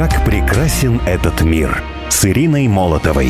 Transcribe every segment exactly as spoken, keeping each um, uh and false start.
Как прекрасен этот мир с Ириной Молотовой.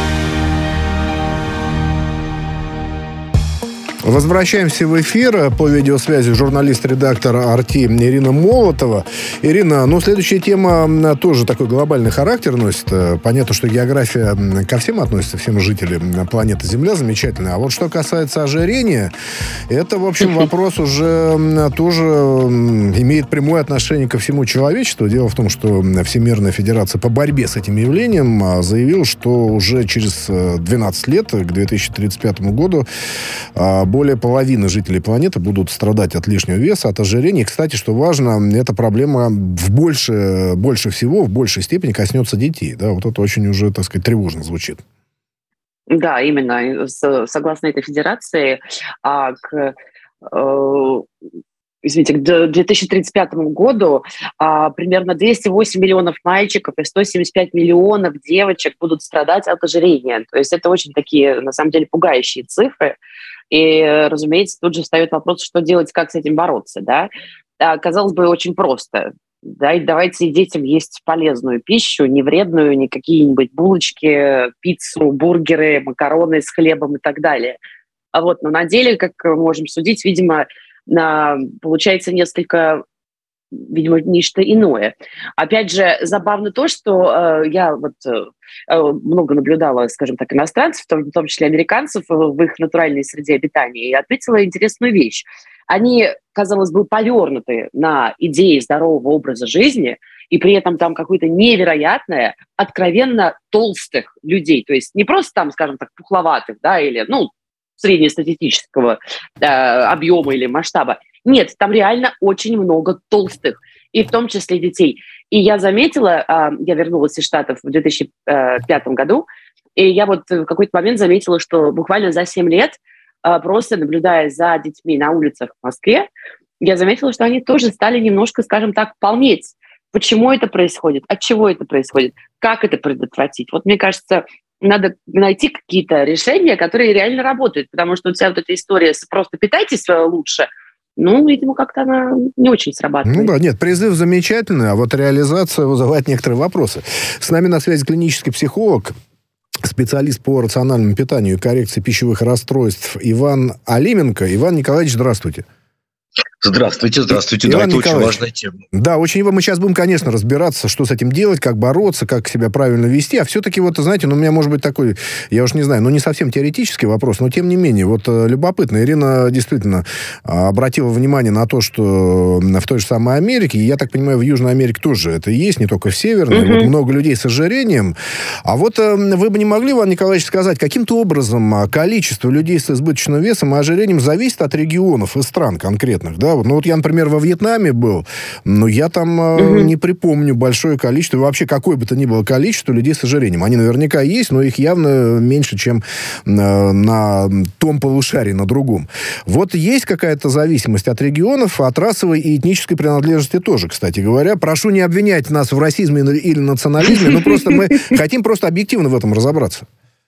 Возвращаемся в эфир. По видеосвязи журналист-редактор «Арти» Ирина Молотова. Ирина, ну, следующая тема тоже такой глобальный характер носит. Понятно, что география ко всем относится, всем жителям планеты Земля замечательная. А вот что касается ожирения, это, в общем, вопрос уже тоже имеет прямое отношение ко всему человечеству. Дело в том, что Всемирная Федерация по борьбе с этим явлением заявила, что уже через двенадцать лет, к две тысячи тридцать пятому году, более половины жителей планеты будут страдать от лишнего веса, от ожирения. И, кстати, что важно, эта проблема в больше, больше всего, в большей степени коснется детей. Да? Вот это очень уже, так сказать, тревожно звучит. Да, именно. Согласно этой федерации, а, к, э, извините, к две тысячи тридцать пятому году а, примерно двести восемь миллионов мальчиков и сто семьдесят пять миллионов девочек будут страдать от ожирения. То есть это очень такие, на самом деле, пугающие цифры. И, разумеется, тут же встает вопрос, что делать, как с этим бороться, да? А, казалось бы, очень просто. Да, и давайте детям есть полезную пищу, не вредную, не какие-нибудь булочки, пиццу, бургеры, макароны с хлебом и так далее. А вот, но на деле, как мы можем судить, видимо, на, получается несколько, видимо, нечто иное. Опять же, забавно то, что э, я вот э, много наблюдала, скажем так, иностранцев, в том, в том числе американцев, в их натуральной среде обитания, и отметила интересную вещь. Они, казалось бы, повернуты на идеи здорового образа жизни, и при этом там какое-то невероятное, откровенно толстых людей. То есть не просто там, скажем так, пухловатых, да, или, ну, среднестатистического э, объема или масштаба. Нет, там реально очень много толстых, и в том числе детей. И я заметила, э, я вернулась из Штатов в две тысячи пятом году, и я вот в какой-то момент заметила, что буквально за семь лет, э, просто наблюдая за детьми на улицах в Москве, я заметила, что они тоже стали немножко, скажем так, полнеть. Почему это происходит? От чего это происходит? Как это предотвратить? Вот мне кажется, надо найти какие-то решения, которые реально работают, потому что вся вот эта история с «просто питайтесь лучше», ну, видимо, как-то она не очень срабатывает. Ну да, нет, призыв замечательный, а вот реализация вызывает некоторые вопросы. С нами на связи клинический психолог, специалист по рациональному питанию и коррекции пищевых расстройств Иван Алименко. Иван Николаевич, здравствуйте. Здравствуйте, здравствуйте. Иван Да, это Николаевич, очень важная тема. Да, очень. Мы сейчас будем, конечно, разбираться, что с этим делать, как бороться, как себя правильно вести. А все-таки, вот, знаете, ну, у меня может быть такой, я уж не знаю, ну, не совсем теоретический вопрос, но, тем не менее, вот любопытно. Ирина действительно обратила внимание на то, что в той же самой Америке, и я так понимаю, в Южной Америке тоже это есть, не только в Северной, mm-hmm. вот много людей с ожирением. А вот вы бы не могли, Иван Николаевич, сказать, каким-то образом количество людей с избыточным весом и ожирением зависит от регионов и стран конкретных, да? Ну, вот я, например, во Вьетнаме был, но я там mm-hmm. э, не припомню большое количество, вообще какое бы то ни было количество людей с ожирением. Они наверняка есть, но их явно меньше, чем э, на том полушарии, на другом. Вот есть какая-то зависимость от регионов, от расовой и этнической принадлежности тоже, кстати говоря. Прошу не обвинять нас в расизме или национализме, но просто мы хотим просто объективно в этом разобраться.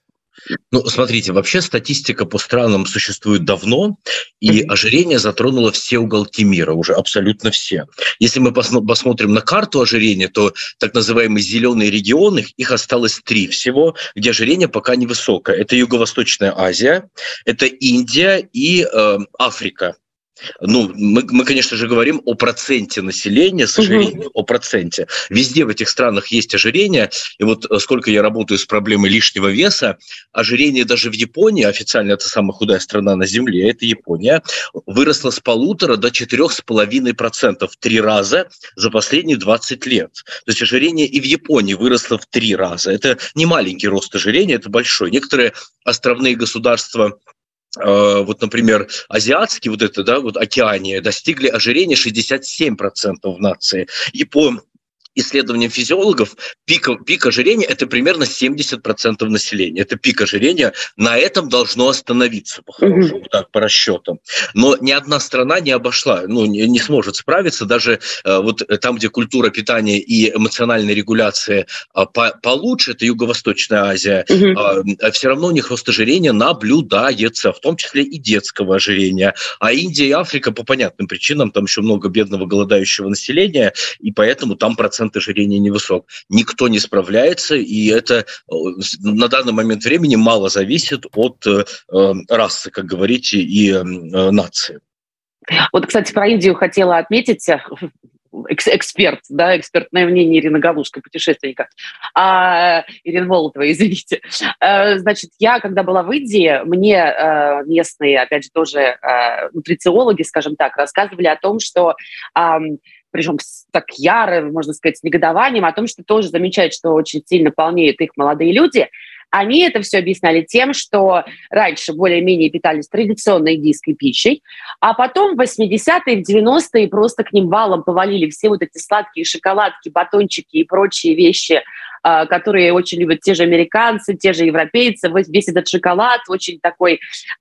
Ну, смотрите, вообще статистика по странам существует давно, и ожирение затронуло все уголки мира, уже абсолютно все. Если мы посмотрим на карту ожирения, то так называемые зеленые регионы, их осталось три всего, где ожирение пока невысокое. Это Юго-Восточная Азия, это Индия и э, Африка. Ну, мы, мы, конечно же, говорим о проценте населения с ожирением, угу. о проценте. Везде в этих странах есть ожирение, и вот сколько я работаю с проблемой лишнего веса, ожирение даже в Японии, официально это самая худая страна на Земле, это Япония, выросло с полутора до четырех с половиной процентов в три раза за последние двадцать лет. То есть ожирение и в Японии выросло в три раза. Это не маленький рост ожирения, это большой. Некоторые островные государства, вот, например, азиатские, вот это, да, вот Океания, достигли ожирения шестьдесят семь процентов в нации. И по исследованиям физиологов, пик, пик ожирения – это примерно семьдесят процентов населения. Это пик ожирения. На этом должно остановиться, по-хорошему, mm-hmm. так, по расчетам. Но ни одна страна не обошла, ну, не, не сможет справиться. Даже э, вот там, где культура питания и эмоциональная регуляция э, по, получше, это Юго-Восточная Азия, mm-hmm. э, все равно у них рост ожирения наблюдается, в том числе и детского ожирения. А Индия и Африка по понятным причинам, там еще много бедного голодающего населения, и поэтому там процент процент ожирения невысок. Никто не справляется, и это на данный момент времени мало зависит от э, расы, как говорите, и э, нации. Вот, кстати, про Индию хотела отметить, эксперт, да, экспертное мнение Ирины Галушко, путешественника, а, Ирины Молотовой, извините. А, значит, я, когда была в Индии, мне а, местные, опять же, тоже а, нутрициологи, скажем так, рассказывали о том, что... А, причем так яро, можно сказать, с негодованием, о том, что тоже замечают, что очень сильно полнеют их молодые люди. Они это все объясняли тем, что раньше более-менее питались традиционной индийской пищей, а потом в восьмидесятые, в девяностые просто к ним валом повалили все вот эти сладкие шоколадки, батончики и прочие вещи, которые очень любят те же американцы, те же европейцы. Весь этот шоколад, очень такой,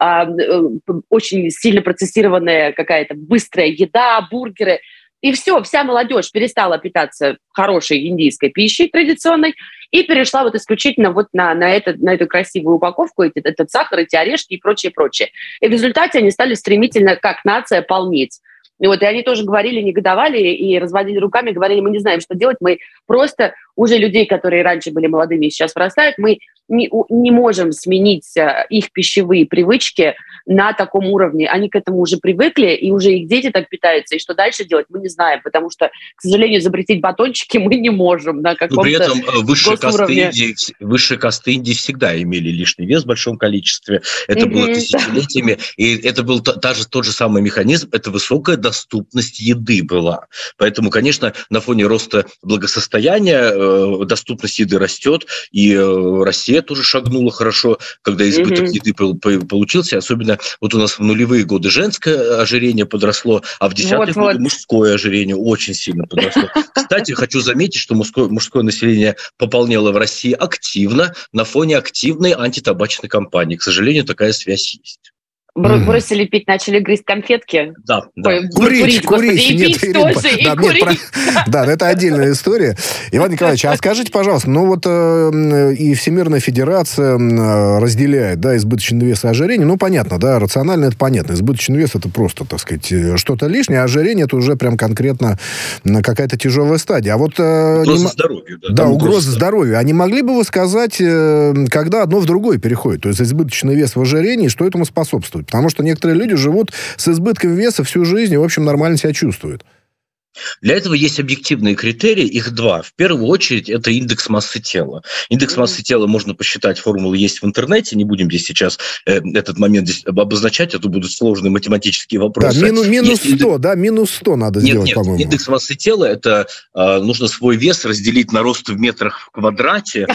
очень сильно процессированная какая-то быстрая еда, бургеры – и все, вся молодежь перестала питаться хорошей индийской пищей традиционной и перешла вот исключительно вот на, на, это, на эту красивую упаковку, эти, этот сахар, эти орешки и прочее, прочее. И в результате они стали стремительно, как нация, полнеть. И вот и они тоже говорили, негодовали и разводили руками, говорили, мы не знаем, что делать, мы просто уже людей, которые раньше были молодыми и сейчас вырастают, мы не, не можем сменить их пищевые привычки на таком уровне. Они к этому уже привыкли, и уже их дети так питаются. И что дальше делать, мы не знаем, потому что, к сожалению, запретить батончики мы не можем на каком-то Но при этом высшие касты, Индии, высшие касты Индии всегда имели лишний вес в большом количестве. Это mm-hmm. было тысячелетиями. И это был та же, тот же самый механизм. Это высокая доступность еды была. Поэтому, конечно, на фоне роста благосостояния доступность еды растет. И Россия тоже шагнула хорошо, когда избыток mm-hmm. еды получился. Особенно вот у нас в нулевые годы женское ожирение подросло, а в десятые вот, годы вот. мужское ожирение очень сильно подросло. Кстати, хочу заметить, что мужское, мужское население пополнело в России активно на фоне активной антитабачной кампании. К сожалению, такая связь есть. Бросили пить, начали грызть конфетки. Да, да. Ой, курить, курить, курить. И нет, пить тоже, и да, курить. Нет, про... да, это отдельная история. Иван Николаевич, а скажите, пожалуйста, ну вот э, и Всемирная Федерация э, разделяет, да, избыточный вес и ожирение. Ну, понятно, да, рационально это понятно. Избыточный вес это просто, так сказать, что-то лишнее, а ожирение это уже прям конкретно какая-то тяжелая стадия. А вот... Э, угроза не... здоровью. Да, да угроза здоровью. А не могли бы вы сказать, э, когда одно в другое переходит? То есть избыточный вес в ожирении, что этому способствует? Потому что некоторые люди живут с избытком веса всю жизнь и, в общем, нормально себя чувствуют. Для этого есть объективные критерии, их два. В первую очередь, это индекс массы тела. Индекс mm-hmm. массы тела можно посчитать, формулы есть в интернете, не будем здесь сейчас э, этот момент здесь обозначать, это будут сложные математические вопросы. Да, мину, минус сто, индекс... да, минус сто надо нет, сделать, нет, по-моему. Индекс массы тела, это э, нужно свой вес разделить на рост в метрах в квадрате.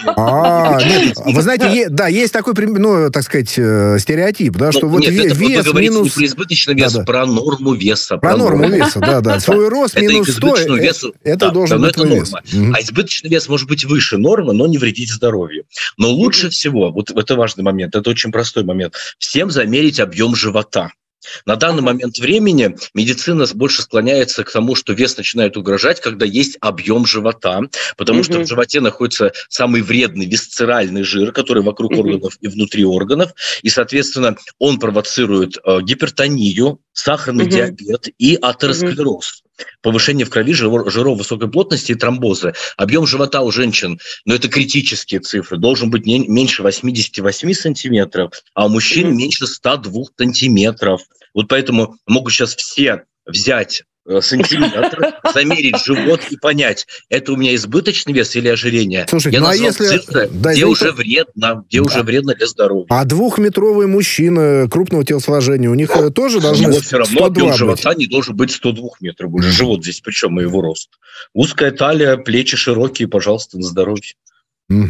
А, нет, вы знаете, да, есть такой, ну, так сказать, стереотип, да, что вот вес минус... Вы говорите не минус... про избыточный вес, про норму веса. Про норму веса, да, да. Свой рост минус сто, весу, это да, должен да, быть это норма. Угу. А избыточный вес может быть выше нормы, но не вредить здоровью. Но лучше угу. всего, вот это важный момент, это очень простой момент, всем замерить объем живота. На данный момент времени медицина больше склоняется к тому, что вес начинает угрожать, когда есть объем живота, потому mm-hmm. что в животе находится самый вредный висцеральный жир, который вокруг mm-hmm. органов и внутри органов, и, соответственно, он провоцирует э, гипертонию, сахарный mm-hmm. диабет и атеросклероз. Mm-hmm. Повышение в крови жиров, жиров высокой плотности и тромбозы. Объем живота у женщин, но это критические цифры, должен быть не, меньше восемьдесят восемь сантиметров, а у мужчин mm-hmm. меньше сто два сантиметров. Вот поэтому могут сейчас все взять э, сантиметр, замерить живот и понять, это у меня избыточный вес или ожирение. Слушайте, я ну назвал а если... цифры, да, где, если уже это... вредно, где да. уже вредно для здоровья. А двухметровые мужчины крупного телосложения, у них тоже должны быть все равно объем быть. живота не должен быть сто два метра. Уже живот здесь, причем и его рост. Узкая талия, плечи широкие, пожалуйста, на здоровье. Но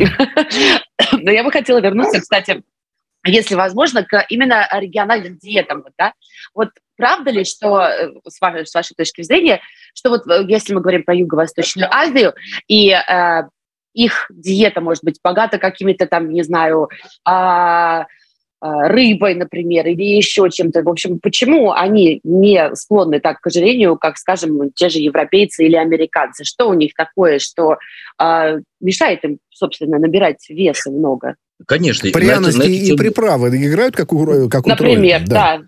я бы хотела вернуться, кстати, если возможно, к именно региональным диетам. Да? Вот правда ли, что, с вашей, с вашей точки зрения, что вот если мы говорим про Юго-Восточную Азию, и э, их диета может быть богата какими-то там, не знаю, э, рыбой, например, или еще чем-то. В общем, почему они не склонны так к ожирению, как, скажем, те же европейцы или американцы? Что у них такое, что э, мешает им, собственно, набирать веса много? Конечно. Пряности на это, на это... и приправы играют какую, какую Например, роль? да.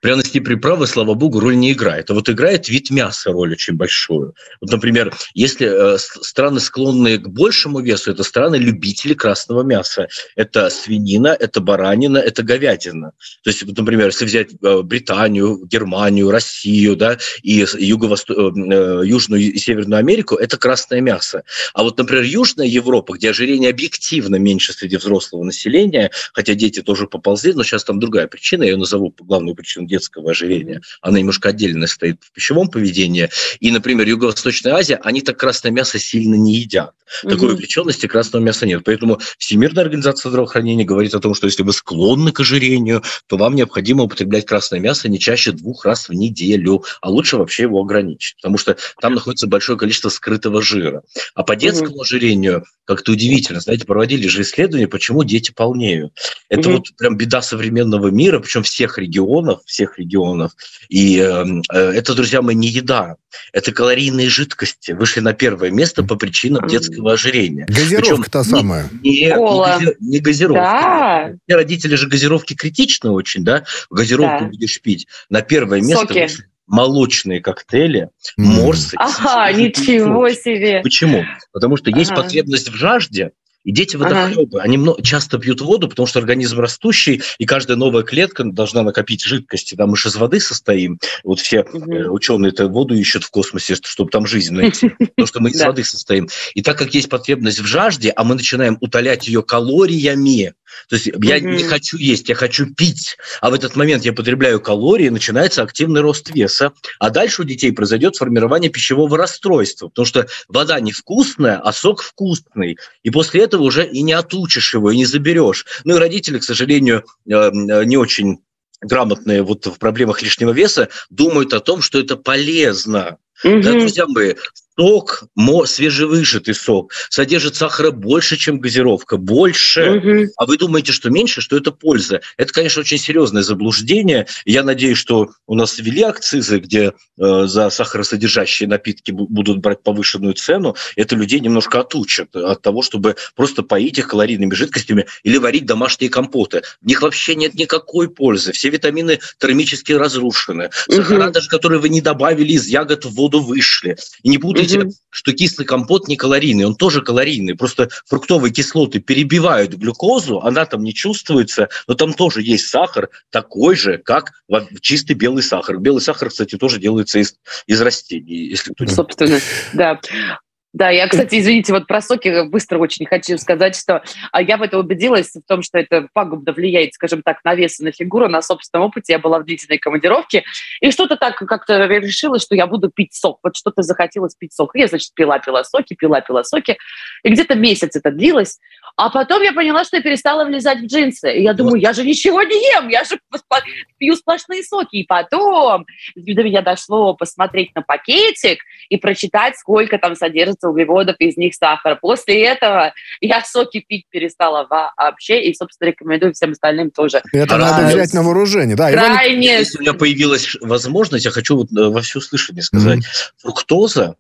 Пряности и приправы, слава богу, роль не играет. А вот играет вид мяса роль очень большую. Вот, например, если э, страны, склонные к большему весу, это страны-любители красного мяса. Это свинина, это баранина, это говядина. То есть, вот, например, если взять э, Британию, Германию, Россию, да, и Юго-Восто... э, Южную и Северную Америку, это красное мясо. А вот, например, Южная Европа, где ожирение объективно меньше среди взрослого населения, хотя дети тоже поползли, но сейчас там другая причина, я ее назову главную причину детского ожирения. Она немножко отдельно стоит в пищевом поведении. И, например, Юго-Восточная Азия, они так красное мясо сильно не едят. Такой mm-hmm. увлеченности красного мяса нет. Поэтому Всемирная организация здравоохранения говорит о том, что если вы склонны к ожирению, то вам необходимо употреблять красное мясо не чаще двух раз в неделю, а лучше вообще его ограничить, потому что там находится большое количество скрытого жира. А по детскому mm-hmm. ожирению как-то удивительно. Знаете, проводили же исследования, почему дети полнеют. Это mm-hmm. вот прям беда современного мира, причем всех регионов, всех регионов. И э, это, друзья мои, не еда. Это калорийные жидкости вышли на первое место по причинам детского ожирения. Газировка та самая. Не, не, не, не газировка. Да. Родители же газировки критичны очень, да? Газировку да. будешь пить. На первое место Соки. Вышли молочные коктейли, морсы. Ага, ничего себе. Почему? Потому что есть ага. потребность в жажде, и дети водохлебы, ага. они много, часто пьют воду, потому что организм растущий, и каждая новая клетка должна накопить жидкости. Да, мы же из воды состоим. Вот все угу. э, ученые-то воду ищут в космосе, чтобы там жизнь найти, потому что мы из воды состоим. И так как есть потребность в жажде, а мы начинаем утолять ее калориями, то есть я угу. не хочу есть, я хочу пить, а в этот момент я потребляю калории, начинается активный рост веса, а дальше у детей произойдет формирование пищевого расстройства, потому что вода невкусная, а сок вкусный, и после этого уже и не отучишь его, и не заберешь. Ну и родители, к сожалению, не очень грамотные вот в проблемах лишнего веса, думают о том, что это полезно. Mm-hmm. Да, друзья мои, сок, свежевыжатый сок, содержит сахара больше, чем газировка, больше. Mm-hmm. А вы думаете, что меньше, что это польза? Это, конечно, очень серьезное заблуждение. Я надеюсь, что у нас ввели акцизы, где э, за сахаросодержащие напитки будут брать повышенную цену. Это людей немножко отучат от того, чтобы просто поить их калорийными жидкостями или варить домашние компоты. В них вообще нет никакой пользы. Все витамины термически разрушены. Mm-hmm. Сахара, даже которые вы не добавили из ягод в воду, вышли. И не путайте, угу. что кислый компот не калорийный, он тоже калорийный. Просто фруктовые кислоты перебивают глюкозу, она там не чувствуется, но там тоже есть сахар, такой же, как чистый белый сахар. Белый сахар, кстати, тоже делается из, из растений, если кто не... Собственно, да. Да, я, кстати, извините, вот про соки быстро очень хочу сказать, что я в этом убедилась, в том, что это пагубно влияет, скажем так, на вес и на фигуру, на собственном опыте. Я была в длительной командировке, и что-то так как-то решила, что я буду пить сок. Вот что-то захотелось пить сок. Я, значит, пила-пила соки, пила-пила соки, и где-то месяц это длилось. А потом я поняла, что я перестала влезать в джинсы. И я думаю, я же ничего не ем, я же пью сплошные соки. И потом до меня дошло посмотреть на пакетик и прочитать, сколько там содержится углеводов, из них сахара. После этого я соки пить перестала вообще, и, собственно, рекомендую всем остальным тоже. Это а надо взять на вооружение. Да, крайне... Если у меня появилась возможность, я хочу вот во всеуслышание сказать. Mm-hmm. Фруктоза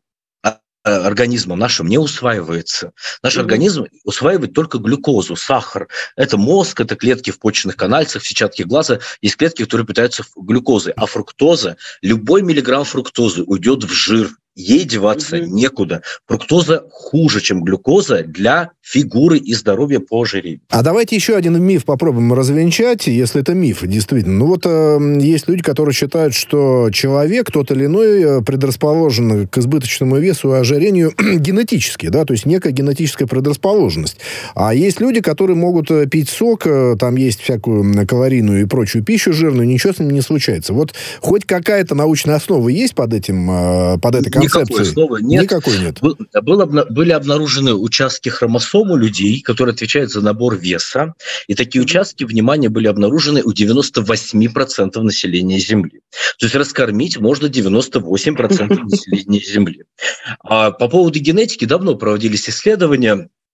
организмом нашим не усваивается. Наш mm-hmm. организм усваивает только глюкозу, сахар. Это мозг, это клетки в почечных канальцах, в сетчатке глаза. Есть клетки, которые питаются глюкозой. А фруктоза, любой миллиграмм фруктозы уйдет в жир. Ей деваться mm-hmm. некуда. Фруктоза хуже, чем глюкоза для фигуры и здоровья по ожирению. А давайте еще один миф попробуем развенчать, если это миф, действительно. Ну вот э, есть люди, которые считают, что человек, тот или иной, предрасположен к избыточному весу и ожирению генетически, да, то есть некая генетическая предрасположенность. А есть люди, которые могут пить сок, там есть всякую калорийную и прочую пищу жирную, ничего с ними не случается. Вот хоть какая-то научная основа есть под этим, под этой концепцией? Никакой основы нет. Никакой нет. Был, был, были обнаружены участки хромосом у людей, которые отвечают за набор веса. И такие участки, внимание, были обнаружены у девяносто восемь процентов населения Земли. То есть раскормить можно девяносто восемь процентов населения Земли. А по поводу генетики давно проводились исследования.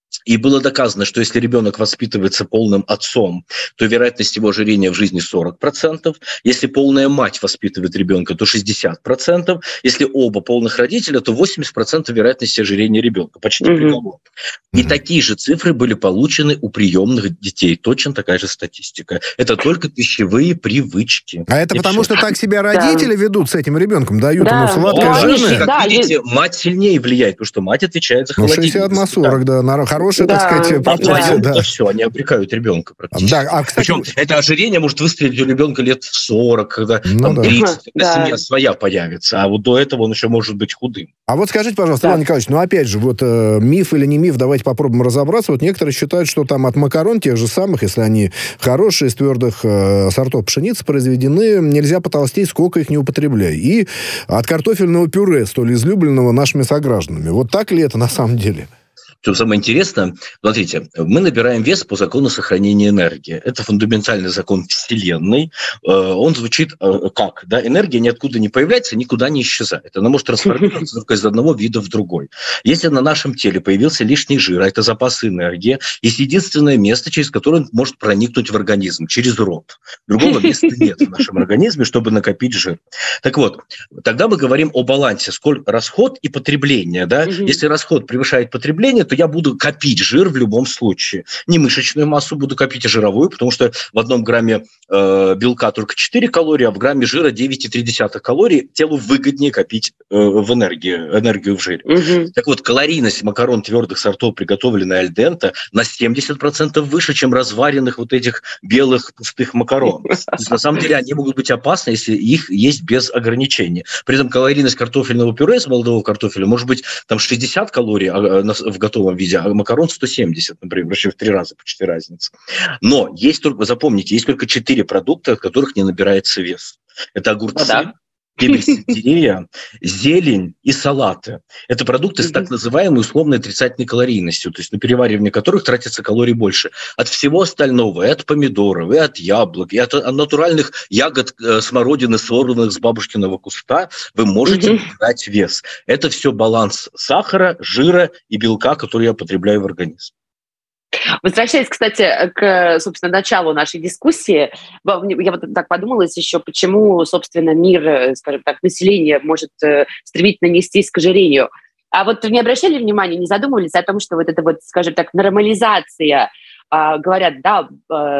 И было доказано, что если ребенок воспитывается полным отцом, то вероятность его ожирения в жизни сорок процентов. Если полная мать воспитывает ребенка, то шестьдесят процентов. Если оба полных родителя, то восемьдесят процентов вероятности ожирения ребенка. Почти mm-hmm. приговор. И mm-hmm. такие же цифры были получены у приемных детей. Точно такая же статистика. Это только пищевые привычки. А это и потому, все. что так себя родители да. ведут с этим ребенком? Дают да. ему сладкое, да. жирное? Как да, видите, есть... мать сильнее влияет, потому что мать отвечает за холодильник. Ну, шестьдесят на сорок, да. да. Хорошая, да. так сказать, пропорция. Да. Да. Все, они обрекают ребенка практически. Да, а, кстати... Причем это ожирение может выстрелить у ребенка лет в сорок, когда ну, там да. тридцать, когда да. семья своя появится, а вот до этого он еще может быть худым. А вот скажите, пожалуйста, да. Иван Николаевич, ну опять же, вот э, миф или не миф, давайте попробуем разобраться. Вот некоторые считают, что там от макарон тех же самых, если они хорошие, из твердых э, сортов пшеницы произведены, нельзя потолстеть, сколько их не употребляй. И от картофельного пюре, столь излюбленного нашими согражданами. Вот так ли это на самом деле? Что самое интересное, смотрите, мы набираем вес по закону сохранения энергии. Это фундаментальный закон Вселенной. Он звучит как? Да? Энергия ниоткуда не появляется, никуда не исчезает. Она может трансформироваться только из одного вида в другой. Если на нашем теле появился лишний жир, а это запас энергии, есть единственное место, через которое он может проникнуть в организм, через рот. Другого места нет в нашем организме, чтобы накопить жир. Так вот, тогда мы говорим о балансе, сколько расход и потребление. Да? Если расход превышает потребление, то я буду копить жир в любом случае. Не мышечную массу буду копить, а жировую, потому что в одном грамме э, белка только четыре калории, а в грамме жира девять целых три десятых калорий. Телу выгоднее копить э, в энергию, энергию в жире. Угу. Так вот, калорийность макарон твердых сортов, приготовленной аль денте, на семьдесят процентов выше, чем разваренных вот этих белых пустых макарон. То есть, на самом деле они могут быть опасны, если их есть без ограничений. При этом калорийность картофельного пюре из молодого картофеля может быть там шестьдесят калорий в готовом виде, а макарон сто семьдесят, например, вообще в три раза почти разница. Но есть только, запомните, есть только четыре продукта, от которых не набирается вес. Это огурцы, да. сельдерея, зелень и салаты. Это продукты с так называемой условной отрицательной калорийностью, то есть на переваривание которых тратится калорий больше. От всего остального, и от помидоров, и от яблок, и от натуральных ягод смородины, сорванных с бабушкиного куста, вы можете набирать вес. Это все баланс сахара, жира и белка, который я потребляю в организм. Возвращаясь, кстати, к, собственно, началу нашей дискуссии, я вот так подумала еще, почему, собственно, мир, скажем так, население может стремительно нестись к ожирению. А вот не обращали внимания, не задумывались о том, что вот это вот, скажем так, нормализация, говорят, да,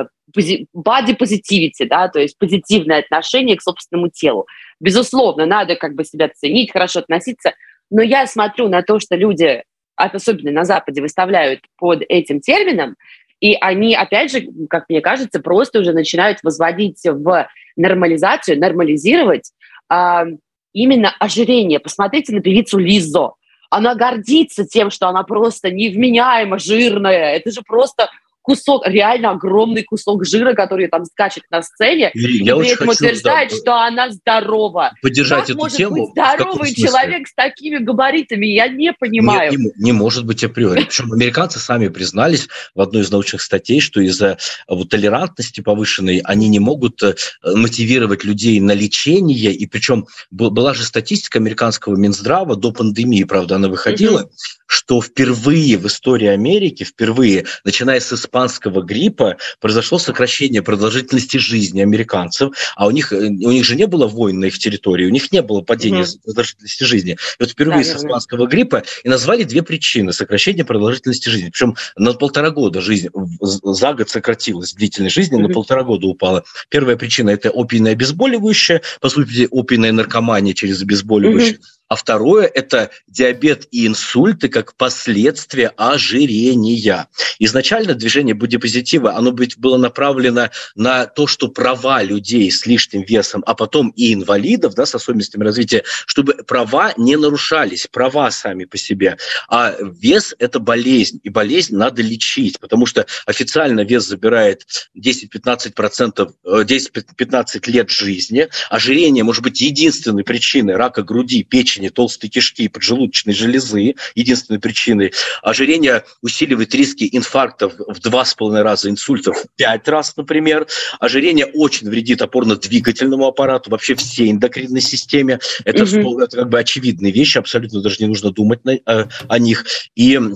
body positivity, да, то есть позитивное отношение к собственному телу. Безусловно, надо как бы себя ценить, хорошо относиться, но я смотрю на то, что люди, особенно на Западе, выставляют под этим термином, и они, опять же, как мне кажется, просто уже начинают возводить в нормализацию, нормализировать э, именно ожирение. Посмотрите на певицу Лиззо. Она гордится тем, что она просто невменяемо жирная. Это же просто кусок, реально огромный кусок жира, который там скачет на сцене, и, и при этом утверждает, да, что она здорова. Поддержать как эту может тему? Быть здоровый человек с такими габаритами? Я не понимаю. Нет, не, не может быть априори. Причем американцы сами признались в одной из научных статей, что из-за вот, толерантности повышенной они не могут мотивировать людей на лечение. И причем была же статистика американского Минздрава до пандемии, правда, она выходила, mm-hmm. что впервые в истории Америки, впервые, начиная с испанского гриппа, произошло сокращение продолжительности жизни американцев, а у них, у них же не было войн на их территории, у них не было падения mm-hmm. продолжительности жизни. И вот впервые да, с испанского верно. гриппа и назвали две причины сокращения продолжительности жизни. Причем на полтора года жизнь за год сократилась, длительность жизни mm-hmm. на полтора года упала. Первая причина – это опийное обезболивающее, по сути, опийная наркомания через обезболивающее. Mm-hmm. А второе – это диабет и инсульты как последствия ожирения. Изначально движение бодипозитива, оно было направлено на то, что права людей с лишним весом, а потом и инвалидов, да, с особенностями развития, чтобы права не нарушались, права сами по себе. А вес – это болезнь, и болезнь надо лечить, потому что официально вес забирает десять-пятнадцать процентов, десять-пятнадцать лет жизни. Ожирение может быть единственной причиной рака груди, печени, толстой кишки и поджелудочной железы, единственной причиной. Ожирение усиливает риски инфарктов в два с половиной раза, инсультов в пять раз, например. Ожирение очень вредит опорно-двигательному аппарату, вообще всей эндокринной системе. Это, mm-hmm. это как бы очевидные вещи, абсолютно даже не нужно думать на, о, о них. И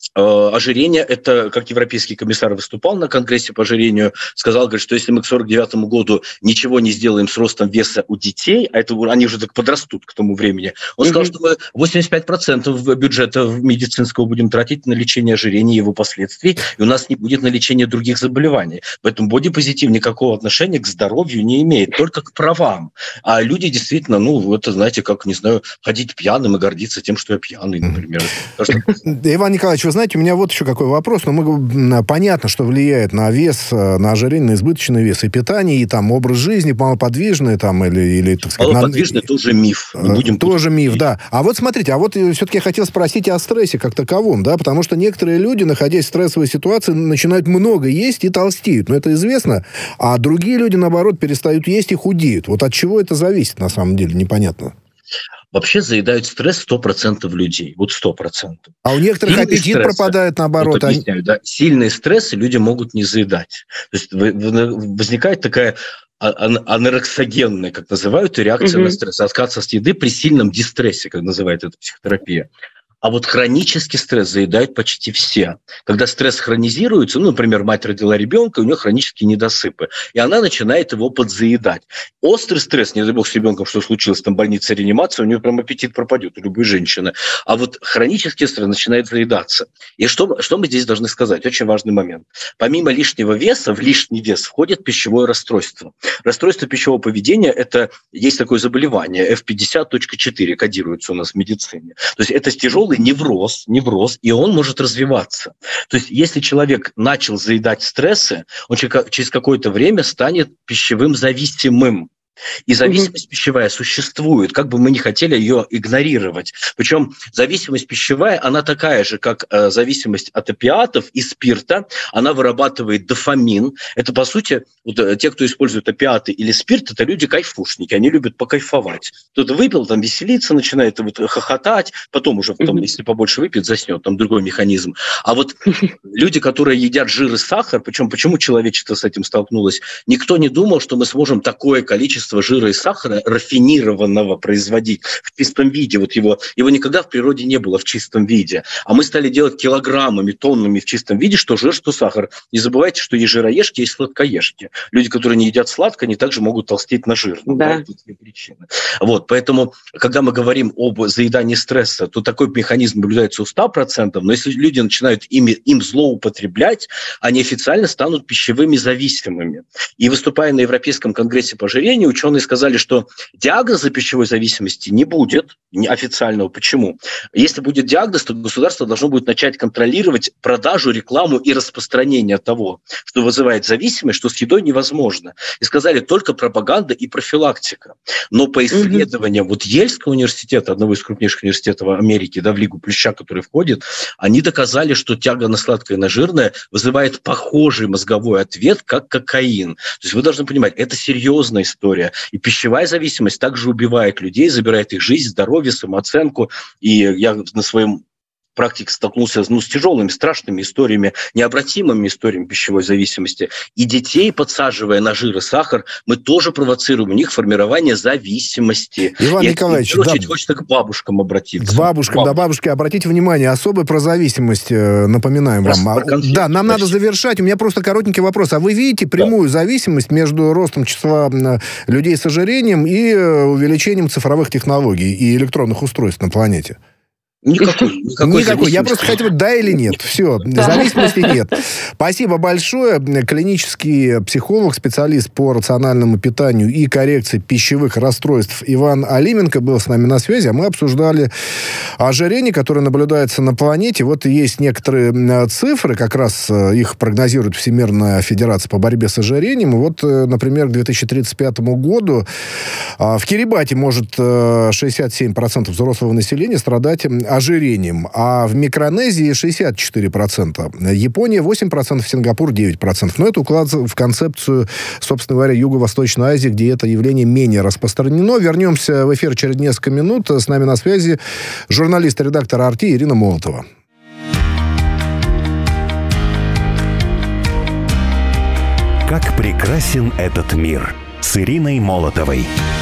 ожирение, это, как европейский комиссар выступал на Конгрессе по ожирению, сказал, говорит, что если мы к сорок девятому году ничего не сделаем с ростом веса у детей, а это они уже так подрастут к тому времени, он mm-hmm. сказал, что мы восемьдесят пять процентов бюджета медицинского будем тратить на лечение ожирения и его последствий, и у нас не будет на лечение других заболеваний. Поэтому бодипозитив никакого отношения к здоровью не имеет, только к правам. А люди действительно, ну, это, знаете, как, не знаю, ходить пьяным и гордиться тем, что я пьяный, например. Иван Николаевич, вы знаете, у меня вот еще какой вопрос. Ну, мы, понятно, что влияет на вес, на ожирение, на избыточный вес и питание, и там образ жизни, малоподвижный, там, или, или так сказать... Малоподвижный на... тоже миф. Не будем тоже миф, да. А вот смотрите, а вот все-таки я хотел спросить о стрессе как таковом, да, потому что некоторые люди, находясь в стрессовой ситуации, начинают много есть и толстеют. Ну, это известно. А другие люди, наоборот, перестают есть и худеют. Вот от чего это зависит, на самом деле, непонятно. Вообще заедают стресс сто процентов людей. Вот сто процентов. А у некоторых Сильный аппетит стресс, пропадает, наоборот. Вот объясняю, да. Сильные стрессы люди могут не заедать. То есть возникает такая анорексогенная, как называют, реакция угу. на стресс. Отказ от еды при сильном дистрессе, как называет это психотерапия. А вот хронический стресс заедают почти все. Когда стресс хронизируется, ну, например, мать родила ребенка, у нее хронические недосыпы, и она начинает его подзаедать. Острый стресс, не дай бог с ребенком, что случилось, там больница, реанимация, у нее прям аппетит пропадет у любой женщины. А вот хронический стресс начинает заедаться. И что, что мы здесь должны сказать? Очень важный момент. Помимо лишнего веса, в лишний вес входит пищевое расстройство. Расстройство пищевого поведения – это есть такое заболевание, эф пятьдесят точка четыре кодируется у нас в медицине. То есть это тяжелый невроз, невроз, и он может развиваться. То есть если человек начал заедать стрессы, он через какое-то время станет пищевым зависимым. И зависимость mm-hmm. пищевая существует, как бы мы ни хотели ее игнорировать. Причем зависимость пищевая, она такая же, как э, зависимость от опиатов и спирта. Она вырабатывает дофамин. Это, по сути, вот, э, те, кто использует опиаты или спирт, это люди кайфушники, они любят покайфовать. Кто-то выпил, там веселиться начинает, вот, хохотать, потом уже, потом, mm-hmm. если побольше выпьет, заснет, там другой механизм. А вот люди, которые едят жир и сахар, причем почему человечество с этим столкнулось, никто не думал, что мы сможем такое количество жира и сахара рафинированного производить в чистом виде. Вот его, его никогда в природе не было в чистом виде. А мы стали делать килограммами, тоннами в чистом виде, что жир, что сахар. Не забывайте, что есть жироежки, есть сладкоежки. Люди, которые не едят сладко, они также могут толстеть на жир. Да. Причины. Вот, поэтому, когда мы говорим об заедании стресса, то такой механизм наблюдается у ста процентов, но если люди начинают ими, им злоупотреблять, они официально станут пищевыми зависимыми. И выступая на Европейском конгрессе по ожирению, ученые сказали, что диагноза пищевой зависимости не будет официального. Почему? Если будет диагноз, то государство должно будет начать контролировать продажу, рекламу и распространение того, что вызывает зависимость, что с едой невозможно. И сказали, только пропаганда и профилактика. Но по исследованиям mm-hmm. вот Ельского университета, одного из крупнейших университетов Америки, да, в Лигу Плюща, который входит, они доказали, что тяга на сладкое и на жирное вызывает похожий мозговой ответ, как кокаин. То есть вы должны понимать, это серьезная история. И пищевая зависимость также убивает людей, забирает их жизнь, здоровье, самооценку. И я на своем практике столкнулся ну, с тяжелыми, страшными историями, необратимыми историями пищевой зависимости. И детей, подсаживая на жир и сахар, мы тоже провоцируем у них формирование зависимости. Иван и Николаевич, в первую очередь, да, хочется к бабушкам обратиться. К бабушкам, да, бабушки, обратите внимание, особо про зависимость напоминаем про, вам. Про конфликт, да, нам почти. Надо завершать. У меня просто коротенький вопрос. А вы видите прямую да. зависимость между ростом числа людей с ожирением и увеличением цифровых технологий и электронных устройств на планете? Никакой. Никакой, никакой. Я просто хотел, да или нет. Все, зависимости нет. Спасибо большое. Клинический психолог, специалист по рациональному питанию и коррекции пищевых расстройств Иван Алименко был с нами на связи, а мы обсуждали ожирение, которое наблюдается на планете. Вот есть некоторые цифры, как раз их прогнозирует Всемирная Федерация по борьбе с ожирением. Вот, например, к две тысячи тридцать пятому году в Кирибати может шестьдесят семь процентов взрослого населения страдать ожирением, а в Микронезии шестьдесят четыре процента, Япония восемь процентов, Сингапур девять процентов. Но это укладывается в концепцию, собственно говоря, Юго-Восточной Азии, где это явление менее распространено. Вернемся в эфир через несколько минут. С нами на связи журналист и редактор «Арти» Ирина Молотова. Как прекрасен этот мир с Ириной Молотовой.